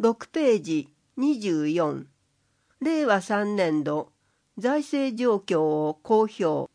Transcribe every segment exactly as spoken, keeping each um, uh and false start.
ろくページにじゅうよん、れいわさんねんど財政状況を公表。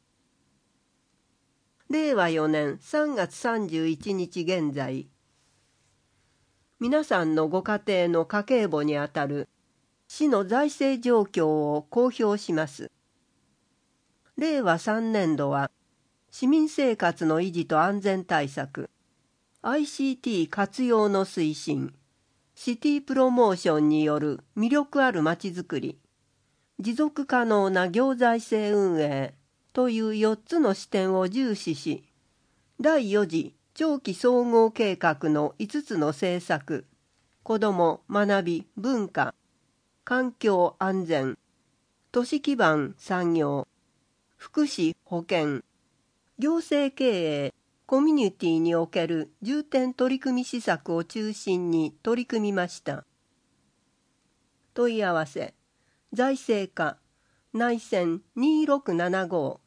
れいわよねんさんがつさんじゅういちにち現在、皆さんのご家庭の家計簿にあたる市の財政状況を公表します。れいわさんねんどは、市民生活の維持と安全対策、アイシーティー 活用の推進、シティプロモーションによる魅力あるまちづくり、持続可能な行財政運営というよっつの視点を重視し、だいよ次長期総合計画のいつつの政策、子ども・学び・文化、環境・安全、都市基盤・産業、福祉・保健、行政経営・コミュニティにおける重点取り組み施策を中心に取り組みました。問い合わせ、財政課、内線にろくななご。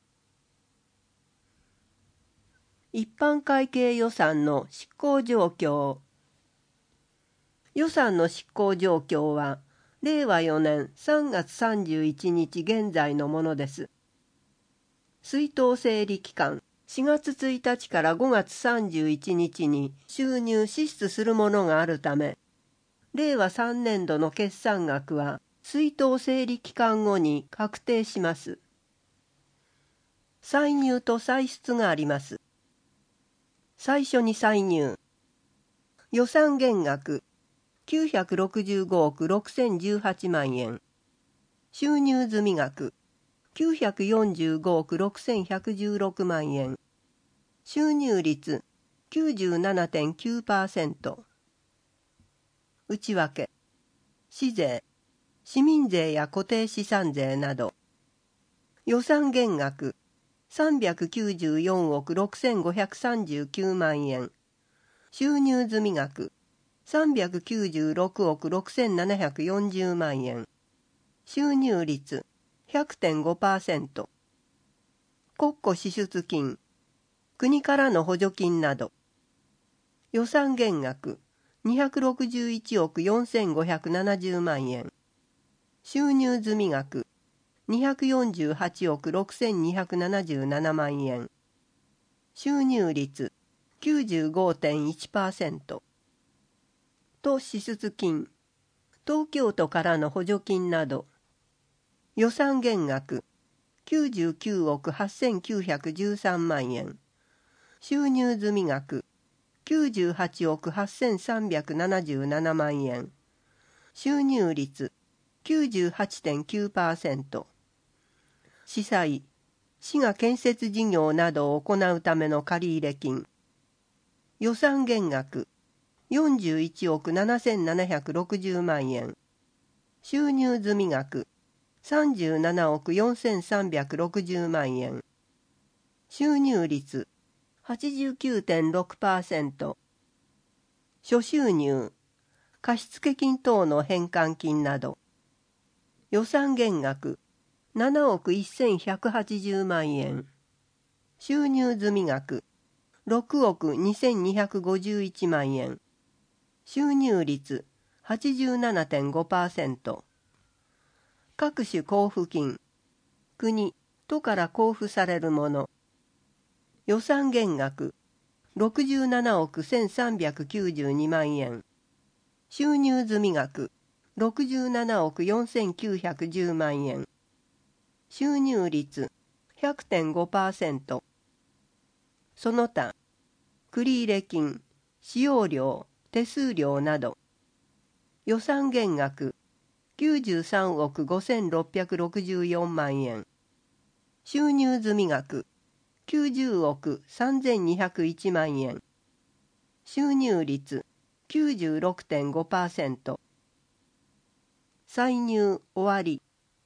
一般会計予算の執行状況。予算の執行状況は、れいわよねんさんがつさんじゅういちにち現在のものです。出納整理期間、しがつついたちからごがつさんじゅういちにちに収入支出するものがあるため、れいわさんねんどの決算額は出納整理期間後に確定します。歳入と歳出があります。最初に歳入。予算減額きゅうひゃくろくじゅうごおくろくせんじゅうはちまんえん。収入済額きゅうひゃくよんじゅうごおくろくせんひゃくじゅうろくまんえん。収入率 きゅうじゅうななてんきゅうパーセント。内訳、市税、市民税や固定資産税など。予算減額さんびゃくきゅうじゅうよんおくろくせんごひゃくさんじゅうきゅうまんえん。収入済額さんびゃくきゅうじゅうろくおくろくせんななひゃくよんじゅうまんえん。収入率 ひゃくてんごパーセント。国庫支出金、国からの補助金など。予算減額にひゃくろくじゅういちおくよんせんごひゃくななじゅうまんえん。収入済額にひゃくよんじゅうはちおくろくせんにひゃくななじゅうななまんえん。収入率 きゅうじゅうごてんいちパーセント。と支出金、東京都からの補助金など。予算減額きゅうじゅうきゅうおくはっせんきゅうひゃくじゅうさんまんえん。収入済額きゅうじゅうはちおくはっせんさんびゃくななじゅうななまんえん。収入率 きゅうじゅうはちてんきゅうパーセント。市債、市が建設事業などを行うための借入金。予算減額よんじゅういちおくななせんななひゃくろくじゅうまんえん。収入済額さんじゅうななおくよんせんさんびゃくろくじゅうまんえん。収入率 はちじゅうきゅうてんろくパーセント。諸収入、貸付金等の返還金など。予算減額ななおくせんひゃくはちじゅうまんえん。収入済額ろくおくにせんにひゃくごじゅういちまんえん。収入率 はちじゅうななてんごパーセント。各種交付金、国、都から交付されるもの。予算減額ろくじゅうななおくせんさんびゃくきゅうじゅうにまんえん。収入済額ろくじゅうななおくよんせんきゅうひゃくじゅうまんえん。収入率 ひゃくてんごパーセント。その他、繰入金、使用料、手数料など。予算減額きゅうじゅうさんおくごせんろっぴゃくろくじゅうよんまんえん。収入済額きゅうじゅうおくさんぜんにひゃくいちまんえん。収入率 きゅうじゅうろくてんごパーセント。歳入終わり。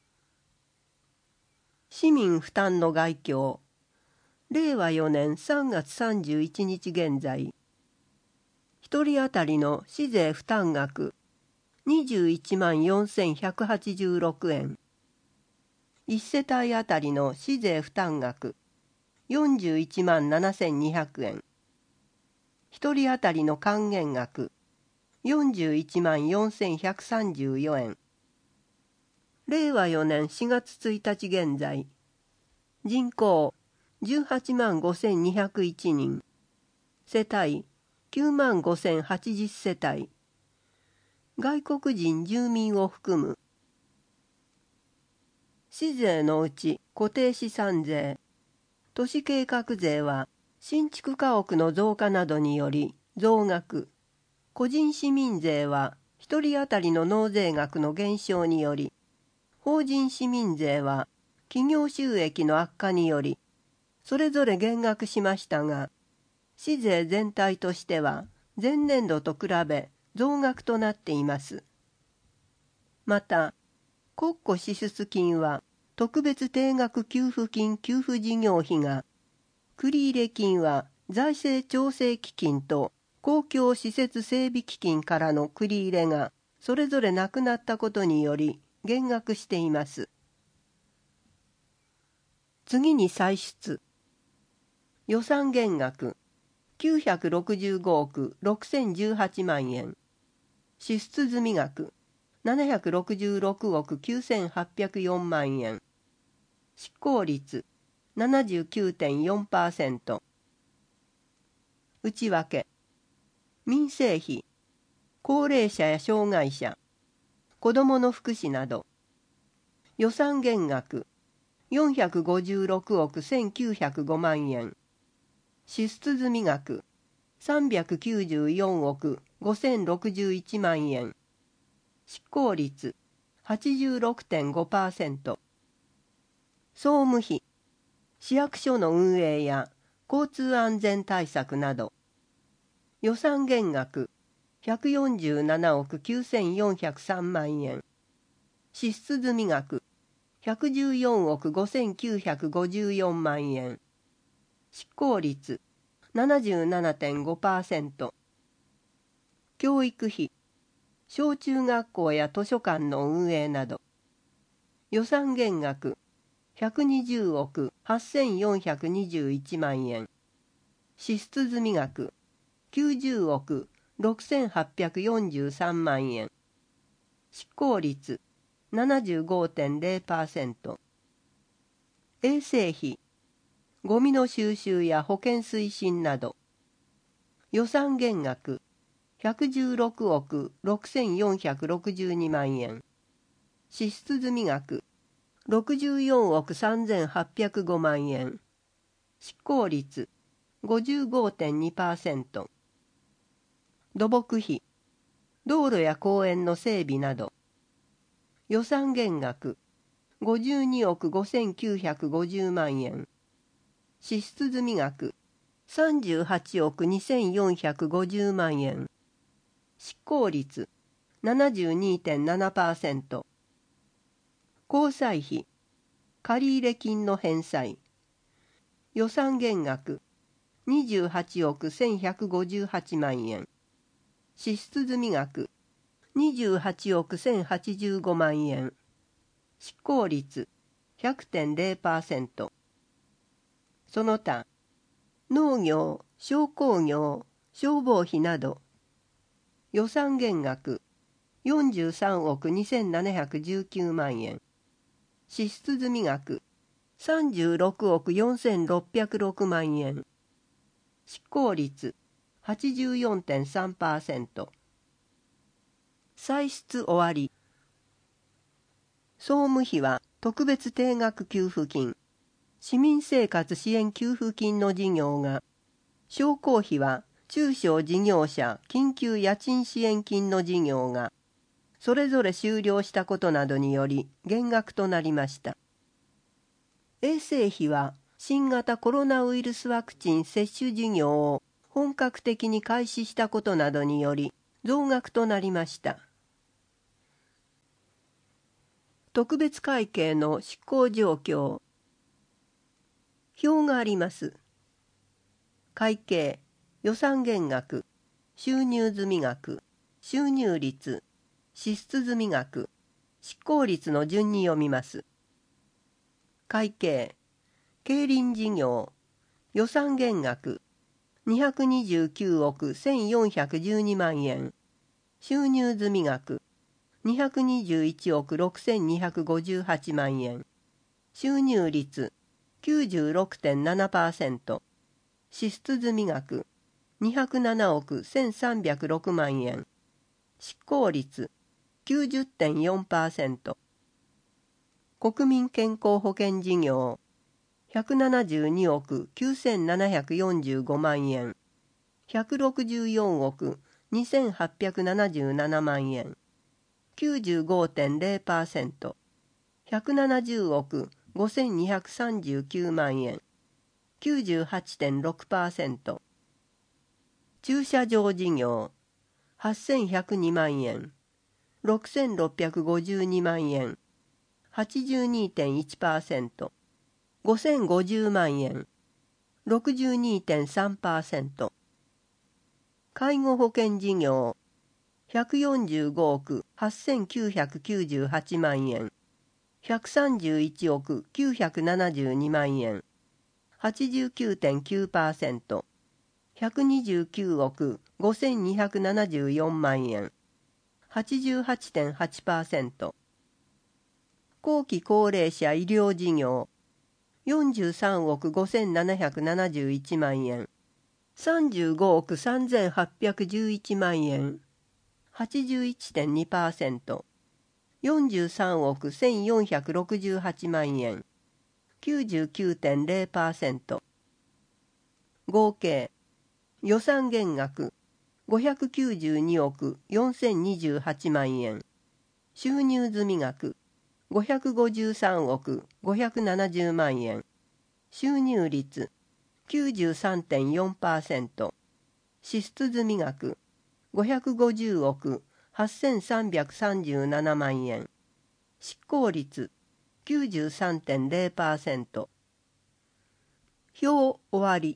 市民負担の概況。れいわよねんさんがつさんじゅういちにち現在。ひとり当たりの市税負担額にじゅういちまんよんせんひゃくはちじゅうろくえん。いち世帯当たりの市税負担額よんじゅういちまんななせんにひゃくえん。ひとり当たりの還元額よんじゅういちまんよんせんひゃくさんじゅうよえん。れいわよねんしがつついたち現在、人口じゅうはちまんごせんにひゃくいちにん、世帯きゅうまんごせんはちじゅう世帯、外国人住民を含む。市税のうち固定資産税、都市計画税は新築家屋の増加などにより増額、個人市民税はひとり当たりの納税額の減少により、法人市民税は企業収益の悪化により、それぞれ減額しましたが、市税全体としては前年度と比べ増額となっています。また、国庫支出金は特別定額給付金給付事業費が、繰入金は財政調整基金と公共施設整備基金からの繰り入れがそれぞれなくなったことにより減額しています。次に歳出。予算減額きゅうひゃくろくじゅうごおくろくせんじゅうはちまんえん。支出済額ななひゃくろくじゅうろくおくきゅうせんはっぴゃくよんまんえん。執行率 ななじゅうきゅうてんよんパーセント。内訳。民生費、高齢者や障害者、子どもの福祉など。予算減額よんひゃくごじゅうろくおくせんきゅうひゃくごまんえん。支出済額さんびゃくきゅうじゅうよんおくごせんろくじゅういちまんえん。執行率 はちじゅうろくてんごパーセント。総務費、市役所の運営や交通安全対策など。予算減額ひゃくよんじゅうななおくきゅうせんよんひゃくさんまんえん。支出済額ひゃくじゅうよんおくごせんきゅうひゃくごじゅうよんまんえん。執行率 ななじゅうななてんごパーセント。教育費、小中学校や図書館の運営など。予算減額ひゃくにじゅうおくはっせんよんひゃくにじゅういちまんえん。支出済額きゅうじゅうおくろくせんはっぴゃくよんじゅうさんまんえん。執行率 ななじゅうごてんゼロパーセント。衛生費、ゴミの収集や保健推進など。予算減額ひゃくじゅうろくおくろくせんよんひゃくろくじゅうにまんえん。支出済額ろくじゅうよんおくさんぜんはっぴゃくごまんえん。執行率 ごじゅうごてんにパーセント。土木費、道路や公園の整備など。予算減額ごじゅうにおくごせんきゅうひゃくごじゅうまんえん。支出済額さんじゅうはちおくにせんよんひゃくごじゅうまんえん。執行率 ななじゅうにてんななパーセント。交際費、借入金の返済。予算減額にじゅうはちおくせんひゃくごじゅうはちまんえん。支出済額にじゅうはちおくせんはちじゅうごまんえん。執行率 ひゃくてんゼロパーセント。その他、農業、商工業、消防費など。予算減額よんじゅうさんおくにせんななひゃくじゅうきゅうまんえん。支出済額さんじゅうろくおくよんせんろっぴゃくろくまんえん。執行率 はちじゅうよんてんさんパーセント。歳出終わり。総務費は特別定額給付金、市民生活支援給付金の事業が、商工費は中小事業者緊急家賃支援金の事業が、それぞれ終了したことなどにより減額となりました。衛生費は新型コロナウイルスワクチン接種事業を本格的に開始したことなどにより増額となりました。特別会計の執行状況。表があります。会計、予算減額、収入済額、収入率、支出済額、執行率の順に読みます。会計、競輪事業、予算減額にひゃくにじゅうきゅうおくせんよんひゃくじゅうにまんえん。 収入済額にひゃくにじゅういちおくろくせんにひゃくごじゅうはちまんえん。収入率 きゅうじゅうろくてんななパーセント。支出済額にひゃくななおくせんさんびゃくろくまんえん。執行率 きゅうじゅってんよんパーセント。国民健康保険事業ひゃくななじゅうにおくきゅうせんななひゃくよんじゅうごまんえん。ひゃくろくじゅうよんおくにせんはっぴゃくななじゅうななまんえん。きゅうじゅうごてんぜろパーセント。ひゃくななじゅうおくごせんにひゃくさんじゅうきゅうまんえん。きゅうじゅうはちてんろくパーセント。駐車場事業はっせんひゃくにまんえん。ろくせんろっぴゃくごじゅうにまんえん。はちじゅうにてんいちパーセント。ごせんごじゅうまんえん。ろくじゅうにてんさんパーセント。介護保険事業ひゃくよんじゅうごおくはっせんきゅうひゃくきゅうじゅうはちまんえん。ひゃくさんじゅういちおくきゅうひゃくななじゅうにまんえん。はちじゅうきゅうてんきゅうパーセント。ひゃくにじゅうきゅうおくごせんにひゃくななじゅうよんまんえん。はちじゅうはちてんはちパーセント。後期高齢者医療事業よんじゅうさんおくごせんななひゃくななじゅういちまんえん。さんじゅうごおくさんぜんはっぴゃくじゅういちまんえん。はちじゅういちてんにパーセント。よんじゅうさんおくせんよんひゃくろくじゅうはちまんえん。きゅうじゅうきゅうてんぜろパーセント。合計予算減額ごひゃくきゅうじゅうにおくよんせんにじゅうはちまんえん。収入済額ごひゃくごじゅうさんおくごひゃくななじゅうまんえん。収入率 きゅうじゅうさんてんよんパーセント。支出済額ごひゃくごじゅうおくはっせんさんびゃくさんじゅうななまんえん。執行率 きゅうじゅうさんてんぜろパーセント。表終わり。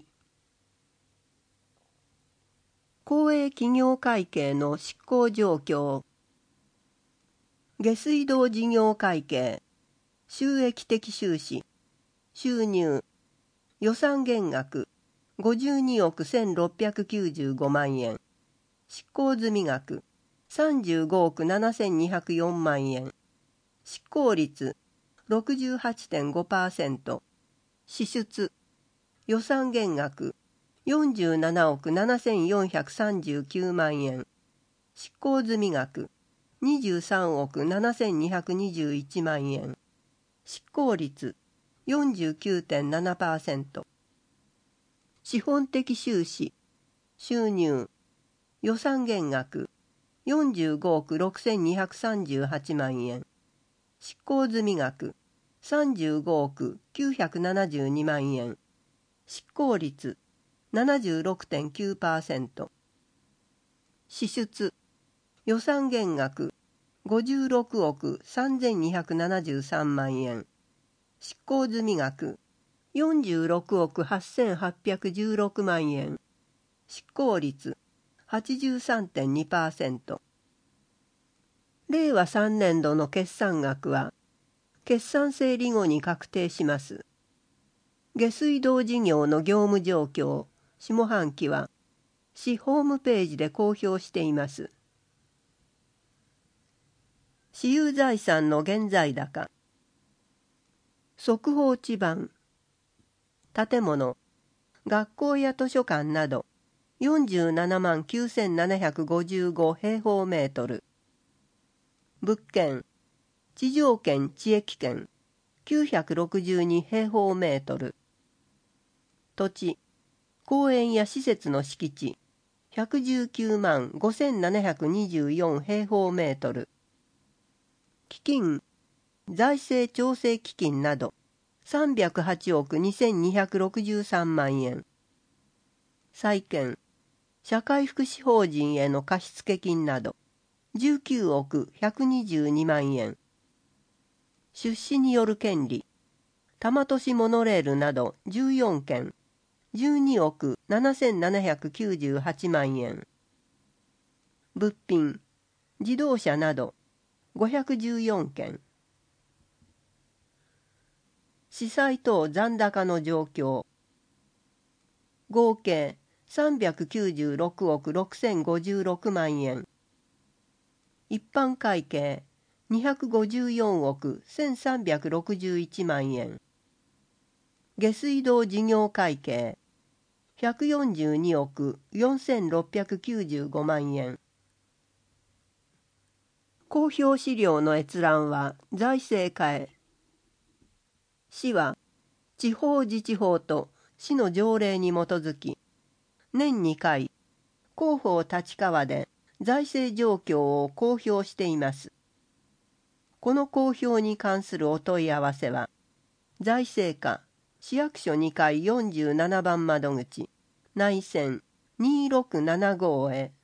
公営企業会計の執行状況。下水道事業会計収益的収支収入予算減額ごじゅうにおくせんろっぴゃくきゅうじゅうごまんえん。執行済額さんじゅうごおくななせんにひゃくよんまんえん。執行率 ろくじゅうはちてんごパーセント。支出予算減額よんじゅうななおくななせんよんひゃくさんじゅうきゅうまんえん。執行済額にじゅうさんおくななせんにひゃくにじゅういちまんえん。執行率 よんじゅうきゅうてんななパーセント。資本的収支収入予算減額よんじゅうごおくろくせんにひゃくさんじゅうはちまんえん。執行済額さんじゅうごおくきゅうひゃくななじゅうにまんえん。執行率 ななじゅうろくてんきゅうパーセント。支出予算減額ごじゅうろくおくさんぜんにひゃくななじゅうさんまんえん。執行済額よんじゅうろくおくはっせんはっぴゃくじゅうろくまんえん。執行率 はちじゅうさんてんにパーセント。れいわさんねんどの決算額は決算整理後に確定します。下水道事業の業務状況下半期は市ホームページで公表しています。私有財産の現在高速報地盤建物学校や図書館などよんじゅうななまんきゅうせんななひゃくごじゅうご平方メートル。物件地上権地域権きゅうひゃくろくじゅうに平方メートル。土地公園や施設の敷地ひゃくじゅうきゅうまんごせんななひゃくにじゅうよん平方メートル。基金財政調整基金などさんびゃくはちおくにせんにひゃくろくじゅうさんまんえん。債券社会福祉法人への貸付金などじゅうきゅうおくひゃくにじゅうにまんえん。出資による権利多摩都市モノレールなどじゅうよんけんじゅうにおくななせんななひゃくきゅうじゅうはちまんえん。物品自動車などごひゃくじゅうよんけん。司債等残高の状況合計さんびゃくきゅうじゅうろくおくろくせんごじゅうろくまんえん。 一般会計にひゃくごじゅうよんおくせんさんびゃくろくじゅういちまんえん。下水道事業会計ひゃくよんじゅうにおくよんせんろっぴゃくきゅうじゅうごまんえん。公表資料の閲覧は財政課へ。市は地方自治法と市の条例に基づき、年にかい、広報立川で財政状況を公表しています。この公表に関するお問い合わせは、財政課市役所にかいよんじゅうななばん窓口、内線にーろくななごへ。